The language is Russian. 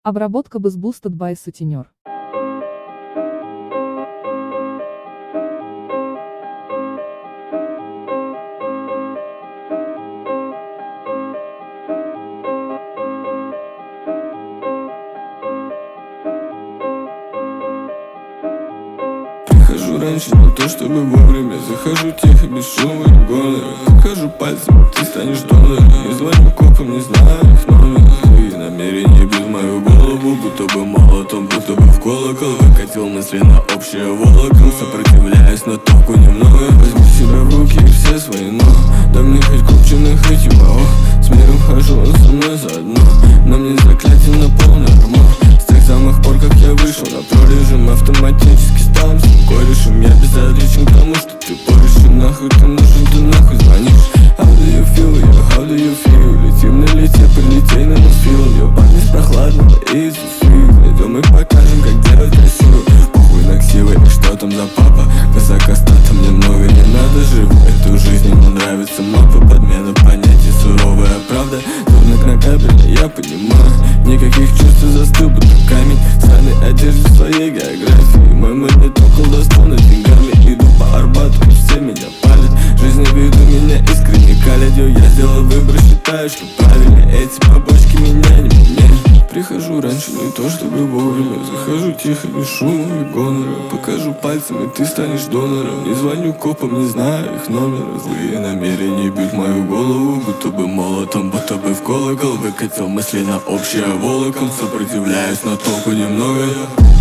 Обработка Bass Boosted by Sutenior. Прихожу раньше не то чтобы вовремя, захожу тихо, без шума и гонора. Покажу пальцем, ты станешь донором. Не звоню копам, не знаю их номер. Твои намерения бьют в мою голову, будто бы молотом, будто бы в колокол. Выкатил мысли на общее волоком, сопротивляюсь, но толку немного. Возьми себя в руки и все свои, но да мне хоть купчино, хоть и мао. С миром хожу, он со мной заодно, но мне заклятие на полный ремонт. С тех самых пор, как я вышел на прорежим, автоматически стал всем корешем. Я безразличен к тому, что ты порешь, и нахуй ты нужен, ты нахуй звонишь. How do you feel, yeah, how do you feel? Летим на лете, прилетей на Мосфилм. Я парни с прохладного и Иисус. Идем и покажем, как делать красиво. Похуй на ксивы, и что там за папа? Казак остата, мне много не надо. Живу эту жизнь, ему нравится мапа. Подмена понятий, суровая правда. Дурно кнопябельно, я понимаю. Никаких чувств, застыл, будто камень. Сраной одежде своей географии. Мой монеток колдовством над деньгами. Иду по Арбату, все меня палят. Жизнь на виду меня искренне калят. Я сделал выбор, считаю, что правильно. Эти побочки меня не меняют. Прихожу раньше не то чтобы вовремя, захожу тихо, без шума и гонора. Покажу пальцем, и ты станешь донором. Не звоню копам, не знаю их номера. Злые намерения бьют мою голову, будто бы молотом, будто бы в колокол. Выкатил мысли на общее волоком, сопротивляюсь, но толку немного.